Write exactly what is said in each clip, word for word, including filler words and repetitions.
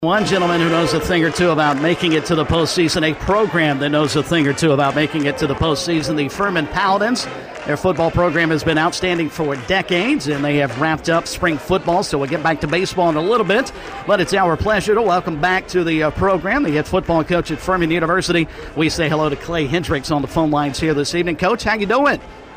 One gentleman who knows a thing or two about making it to the postseason, a program that knows a thing or two about making it to the postseason, the Furman Paladins. Their football program has been outstanding for decades, and they have wrapped up spring football, so we'll get back to baseball in a little bit. But it's our pleasure to welcome back to the uh, program the head football coach at Furman University. We say hello to Clay Hendricks on the phone lines here this evening. Coach, how you doing?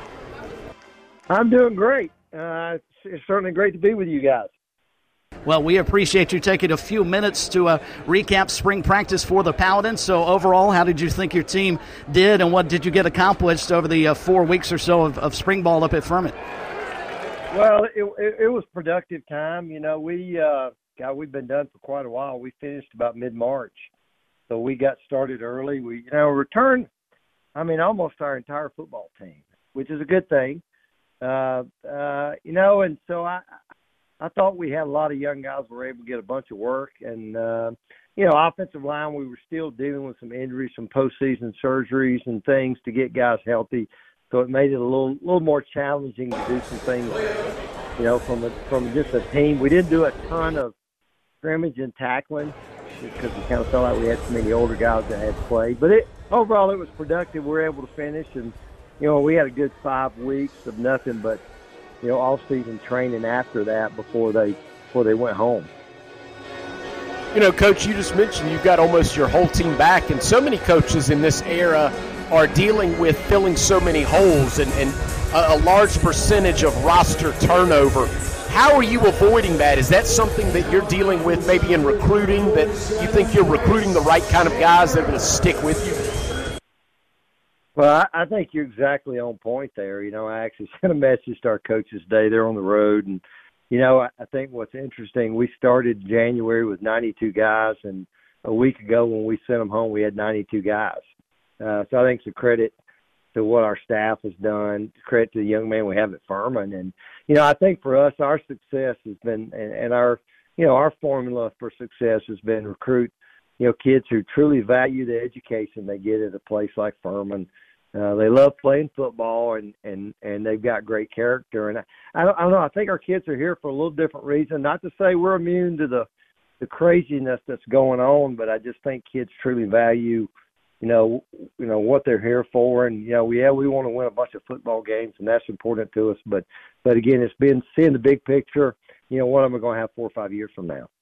I'm doing great. Uh, it's certainly great to be with you guys. Well, we appreciate you taking a few minutes to uh, recap spring practice for the Paladins. So overall, how did you think your team did, and what did you get accomplished over the uh, four weeks or so of, of spring ball up at Furman? Well, it, it, it was productive time. You know, we, uh, God, we've been done for quite a while. We finished about mid-March, so we got started early. We, you know, returned, I mean, almost our entire football team, which is a good thing. Uh, uh, you know, and so I – I thought we had a lot of young guys who were able to get a bunch of work. And, uh, you know, offensive line, we were still dealing with some injuries, some postseason surgeries and things to get guys healthy. So it made it a little little more challenging to do some things, you know, from a, from just a team. We didn't do a ton of scrimmage and tackling because we kind of felt like we had so many older guys that had played. But it overall, it was productive. We were able to finish. And, you know, we had a good five weeks of nothing but, you know, off-season training after that before they before they went home. You know, Coach, you just mentioned you've got almost your whole team back, and so many coaches in this era are dealing with filling so many holes and, and a, a large percentage of roster turnover. How are you avoiding that? Is that something that you're dealing with maybe in recruiting, that you think you're recruiting the right kind of guys that are going to stick with you? Well, I, I think you're exactly on point there. You know, I actually sent a message to our coaches today. They're on the road. And, you know, I, I think what's interesting, we started January with ninety-two guys, and a week ago when we sent them home, we had ninety-two guys. Uh, so I think it's a credit to what our staff has done, credit to the young man we have at Furman. And, you know, I think for us, our success has been, and, and our, you know, our formula for success has been recruit, you know, kids who truly value the education they get at a place like Furman. Uh, they love playing football, and, and, and they've got great character. And I, I, don't, I don't know, I think our kids are here for a little different reason. Not to say we're immune to the, the craziness that's going on, but I just think kids truly value, you know, you know what they're here for. And, you know, yeah, we want to win a bunch of football games, and that's important to us. But, but again, it's been seeing the big picture, you know, what am I going to have four or five years from now?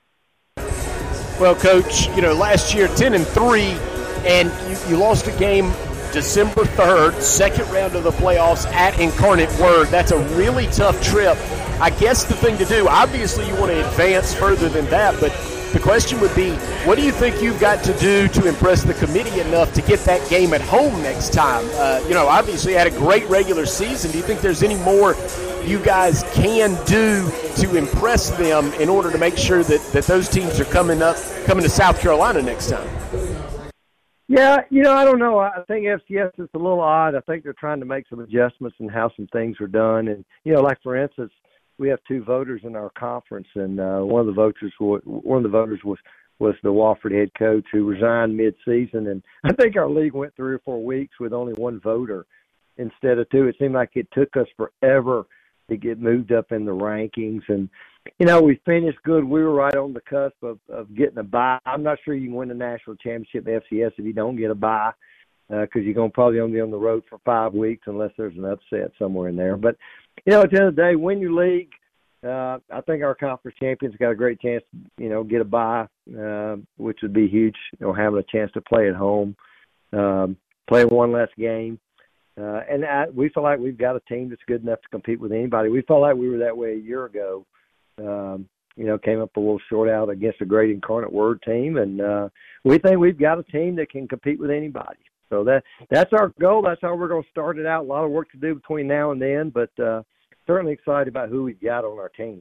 Well, Coach, you know, last year ten and three, and you, you lost a game December third, second round of the playoffs at Incarnate Word. That's a really tough trip. I guess the thing to do, obviously you want to advance further than that, but the question would be, what do you think you've got to do to impress the committee enough to get that game at home next time? Uh, you know, obviously you had a great regular season. Do you think there's any more you guys can do to impress them in order to make sure that, that those teams are coming up, coming to South Carolina next time? Yeah, you know, I don't know. I think F C S is a little odd. I think they're trying to make some adjustments in how some things are done. And, you know, like, for instance, we have two voters in our conference, and uh, one of the voters one of the voters was, was the Wofford head coach who resigned mid-season. And I think our league went three or four weeks with only one voter instead of two. It seemed like it took us forever to get moved up in the rankings. And, you know, we finished good. We were right on the cusp of, of getting a bye. I'm not sure you can win the national championship F C S if you don't get a bye, because uh, you're going to probably only be on the road for five weeks unless there's an upset somewhere in there. But, you know, at the end of the day, win your league. Uh, I think our conference champions got a great chance to, you know, get a bye, uh, which would be huge, you know, having a chance to play at home, um, play one less game. Uh, and I, we feel like we've got a team that's good enough to compete with anybody. We felt like we were that way a year ago. Um, you know, came up a little short out against a great Incarnate Word team, and uh, we think we've got a team that can compete with anybody. So that that's our goal. That's how we're going to start it out. A lot of work to do between now and then, but uh, certainly excited about who we've got on our team.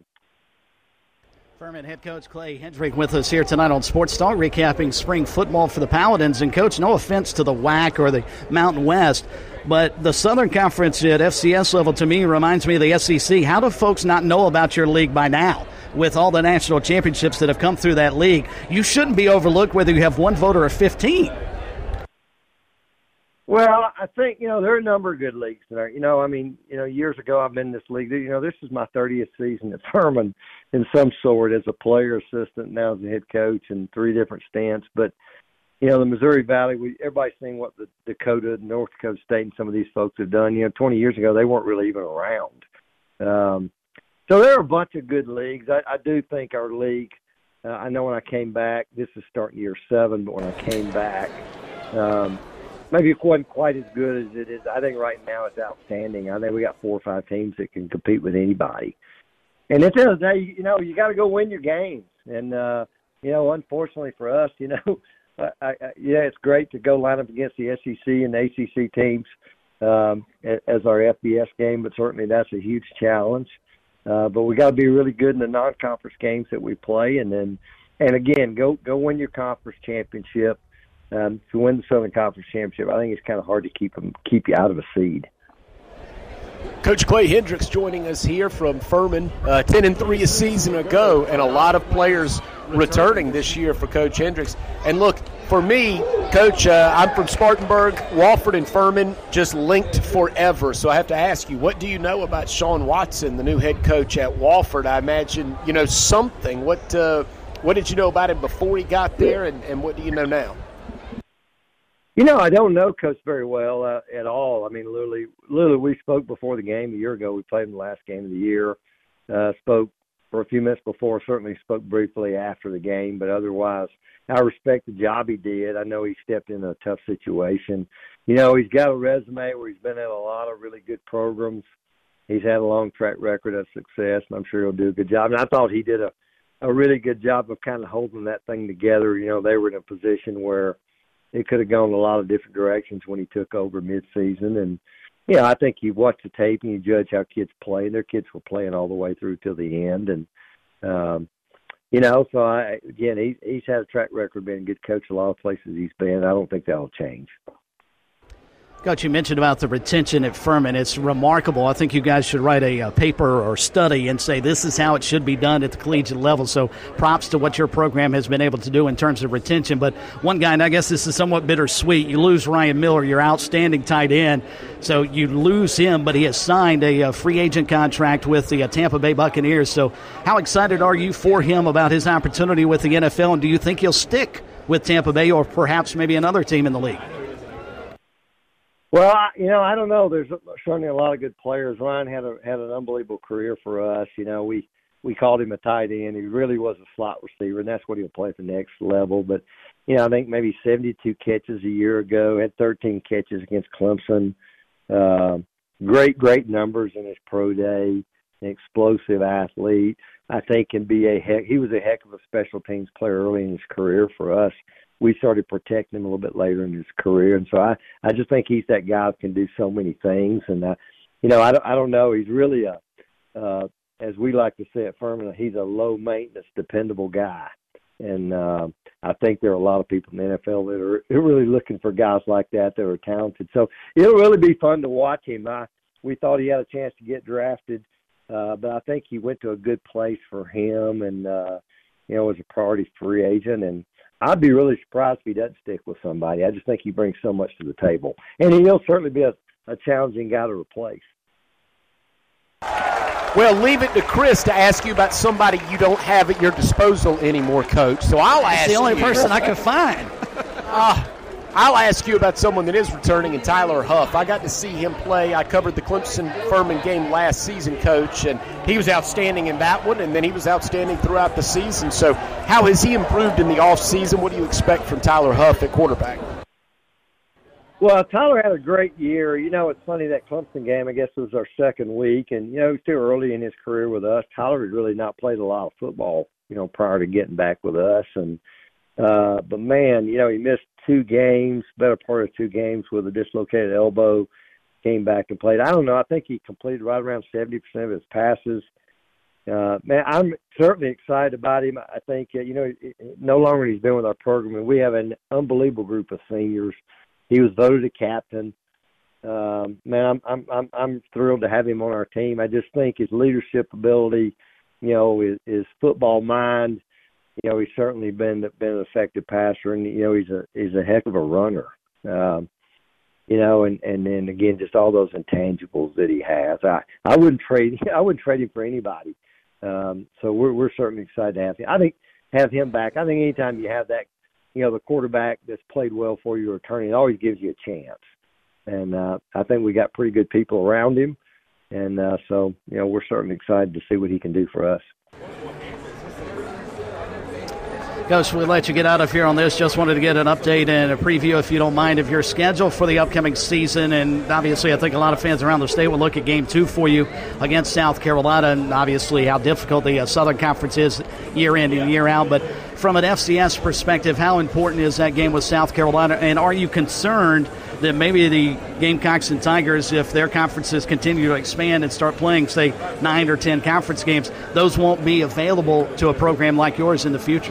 Furman head coach Clay Hendrick with us here tonight on Sports Talk, recapping spring football for the Paladins. And, Coach, no offense to the W A C or the Mountain West, but the Southern Conference at F C S level, to me, reminds me of the S E C. How do folks not know about your league by now? With all the national championships that have come through that league, you shouldn't be overlooked whether you have one vote or fifteen. Well, I think, you know, there are a number of good leagues there. You know, I mean, you know, years ago I've been in this league. You know, this is my thirtieth season at Furman in some sort as a player, assistant, now as a head coach in three different stints. But, you know, the Missouri Valley, we, everybody's seen what the Dakota, North Dakota State, and some of these folks have done. You know, twenty years ago they weren't really even around. Um, so there are a bunch of good leagues. I, I do think our league, uh, I know when I came back, this is starting year seven, but when I came back, um, maybe it wasn't quite as good as it is. I think right now it's outstanding. I think we got four or five teams that can compete with anybody. And at the end of the day, you know, you got to go win your games. And, uh, you know, unfortunately for us, you know, I, I, yeah, it's great to go line up against the S E C and the A C C teams um, as our F B S game, but certainly that's a huge challenge. Uh, but we got to be really good in the non-conference games that we play. And then, and again, go, go win your conference championship. Um, to win the Southern Conference Championship, I think it's kind of hard to keep them, keep you out of a seed. Coach Clay Hendricks joining us here from Furman, uh, ten and three a season ago, and a lot of players returning this year for Coach Hendricks. And look, for me, Coach, uh, I'm from Spartanburg. Wofford and Furman just linked forever. So I have to ask you, what do you know about Sean Watson, the new head coach at Wofford? I imagine you know something. What uh, what did you know about him before he got there, and, and what do you know now? You know, I don't know Coach very well uh, at all. I mean, literally, literally, we spoke before the game a year ago. We played in the last game of the year. Uh, spoke for a few minutes before. Certainly spoke briefly after the game, but otherwise, I respect the job he did. I know he stepped in a tough situation. You know, he's got a resume where he's been at a lot of really good programs. He's had a long track record of success, and I'm sure he'll do a good job. And I thought he did a, a really good job of kind of holding that thing together. You know, they were in a position where it could have gone a lot of different directions when he took over midseason. And, yeah, I think you watch the tape and you judge how kids play. Their kids were playing all the way through till the end. And, um, you know, so, I, again, he, he's had a track record of being a good coach a lot of places he's been. I don't think that'll change. Coach, you mentioned about the retention at Furman. It's remarkable. I think you guys should write a, a paper or study and say this is how it should be done at the collegiate level. So props to what your program has been able to do in terms of retention. But one guy, and I guess this is somewhat bittersweet, you lose Ryan Miller, your outstanding tight end. So you lose him, but he has signed a, a free agent contract with the uh, Tampa Bay Buccaneers. So how excited are you for him about his opportunity with the N F L? And do you think he'll stick with Tampa Bay or perhaps maybe another team in the league? Well, I, you know, I don't know. There's certainly a lot of good players. Ryan had a had an unbelievable career for us. You know, we we called him a tight end. He really was a slot receiver, and that's what he'll play at the next level. But, you know, I think maybe seventy-two catches a year ago, had thirteen catches against Clemson. Uh, great, great numbers in his pro day. An explosive athlete. I think can be a heck. He was a heck of a special teams player early in his career for us. We started protecting him a little bit later in his career. And so I, I just think he's that guy who can do so many things. And, uh, you know, I don't, I don't know. He's really a, uh, as we like to say at Furman, he's a low-maintenance, dependable guy. And uh, I think there are a lot of people in the N F L that are really looking for guys like that that are talented. So it'll really be fun to watch him. I, we thought he had a chance to get drafted, uh, but I think he went to a good place for him and, uh, you know, was a priority free agent. And I'd be really surprised if he doesn't stick with somebody. I just think he brings so much to the table. And he'll certainly be a, a challenging guy to replace. Well, leave it to Chris to ask you about somebody you don't have at your disposal anymore, Coach. So I'll That's ask the only you. person I could find. uh, I'll ask you about someone that is returning, and Tyler Huff. I got to see him play. I covered the Clemson-Furman game last season, Coach, and he was outstanding in that one, and then he was outstanding throughout the season. So how has he improved in the offseason? What do you expect from Tyler Huff at quarterback? Well, Tyler had a great year. You know, it's funny, that Clemson game, I guess, was our second week, and, you know, he's still early in his career with us. Tyler had really not played a lot of football, you know, prior to getting back with us. And uh, but, man, you know, he missed two games, better part of two games with a dislocated elbow, came back and played. I don't know. I think he completed right around seventy percent of his passes. Uh, man, I'm certainly excited about him. I think, uh, you know, no longer he's been with our program, and we have an unbelievable group of seniors. He was voted a captain. Um, man, I'm, I'm I'm I'm thrilled to have him on our team. I just think his leadership ability, you know, his, his football mind, you know, he's certainly been been an effective passer, and you know, he's a he's a heck of a runner. Um, you know, and, and then again, just all those intangibles that he has. I, I wouldn't trade I wouldn't trade him for anybody. Um, so we're we're certainly excited to have him. I think have him back. I think anytime you have that, you know, the quarterback that's played well for you returning, it always gives you a chance. And uh, I think we got pretty good people around him. And uh, so, you know, we're certainly excited to see what he can do for us. Coach, we'll let you get out of here on this. Just wanted to get an update and a preview, if you don't mind, of your schedule for the upcoming season. And obviously, I think a lot of fans around the state will look at game two for you against South Carolina, and obviously how difficult the uh, Southern Conference is year in and year out. But from an F C S perspective, how important is that game with South Carolina? And are you concerned that maybe the Gamecocks and Tigers, if their conferences continue to expand and start playing, say, nine or ten conference games, those won't be available to a program like yours in the future?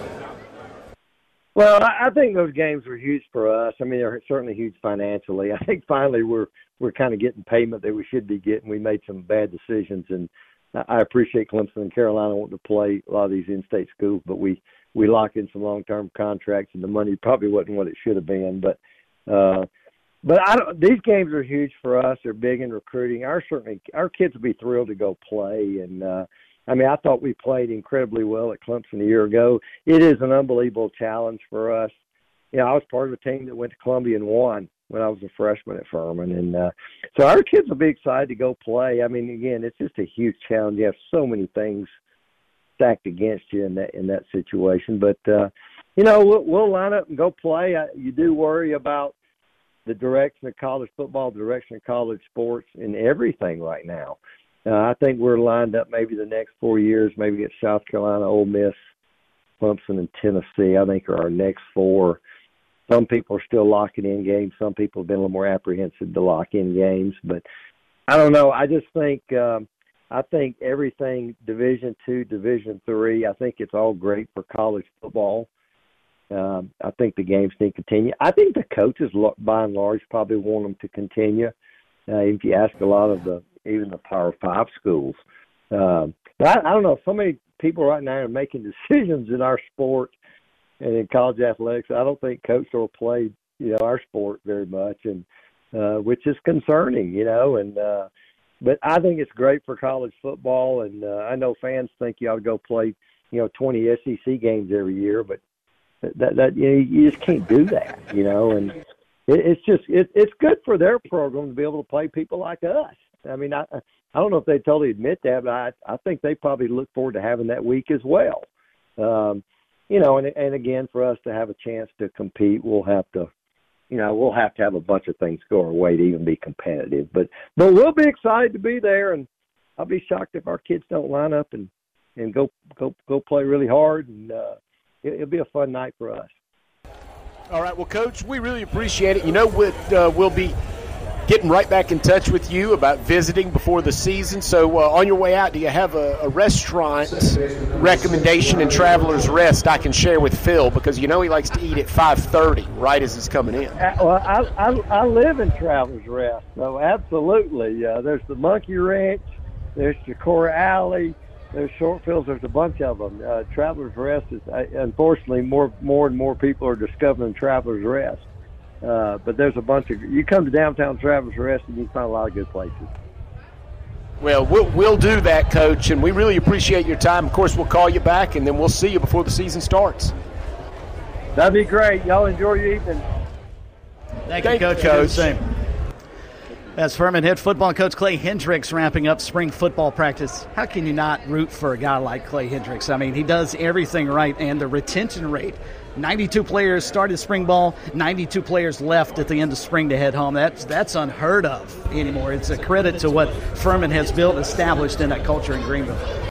Well, I think those games were huge for us. I mean, they're certainly huge financially. I think finally we're we're kind of getting payment that we should be getting. We made some bad decisions, and I appreciate Clemson and Carolina wanting to play a lot of these in-state schools, but we, we locked in some long-term contracts, and the money probably wasn't what it should have been. But uh, but I don't, these games are huge for us. They're big in recruiting. Our certainly our kids will be thrilled to go play, and uh, I mean, I thought we played incredibly well at Clemson a year ago. It is an unbelievable challenge for us. You know, I was part of a team that went to Columbia and won when I was a freshman at Furman. And uh, so our kids will be excited to go play. I mean, again, it's just a huge challenge. You have so many things stacked against you in that in that situation. But, uh, you know, we'll, we'll line up and go play. I, you do worry about the direction of college football, the direction of college sports, and everything right now. Uh, I think we're lined up maybe the next four years, maybe at South Carolina, Ole Miss, Clemson, and Tennessee, I think are our next four. Some people are still locking in games. Some people have been a little more apprehensive to lock in games. But I don't know. I just think um, I think everything Division two, Division three, I think it's all great for college football. Um, I think the games need to continue. I think the coaches, by and large, probably want them to continue. Uh, if you ask a lot of the even the Power Five schools. Um, but I, I don't know. So many people right now are making decisions in our sport and in college athletics. I don't think coach will play, you know, our sport very much, and uh, which is concerning, you know. And uh, but I think it's great for college football, and uh, I know fans think you ought to go play, you know, twenty S E C games every year, but that that you know, you just can't do that, you know. And it, it's just it, it's good for their program to be able to play people like us. I mean, I I don't know if they totally admit that, but I, I think they probably look forward to having that week as well. Um, you know, and and again, for us to have a chance to compete, we'll have to, you know, we'll have to have a bunch of things go our way to even be competitive. But but we'll be excited to be there, and I'll be shocked if our kids don't line up and, and go go go play really hard, and uh, it, it'll be a fun night for us. All right, well, Coach, we really appreciate it. You know what, uh, we'll be getting right back in touch with you about visiting before the season. So uh, on your way out, do you have a, a restaurant recommendation in Travelers Rest I can share with Phil? Because you know he likes to eat at five thirty, right as it's coming in. Uh, well, I, I, I live in Travelers Rest, so absolutely. Uh, there's the Monkey Ranch, there's Chicora Alley, there's Shortfields, there's a bunch of them. Uh, Travelers Rest is, uh, unfortunately, more, more and more people are discovering Travelers Rest. Uh, but there's a bunch of – you come to downtown Travelers Rest and you find a lot of good places. Well, well, we'll do that, Coach, and we really appreciate your time. Of course, we'll call you back, and then we'll see you before the season starts. That'd be great. Y'all enjoy your evening. Thank, Thank you, Coach. you, Coach. Same. As Furman head football coach Clay Hendricks wrapping up spring football practice, how can you not root for a guy like Clay Hendricks? I mean, he does everything right, and the retention rate – ninety-two players started spring ball, ninety-two players left at the end of spring to head home. That's that's unheard of anymore. It's a credit to what Furman has built, established in that culture in Greenville.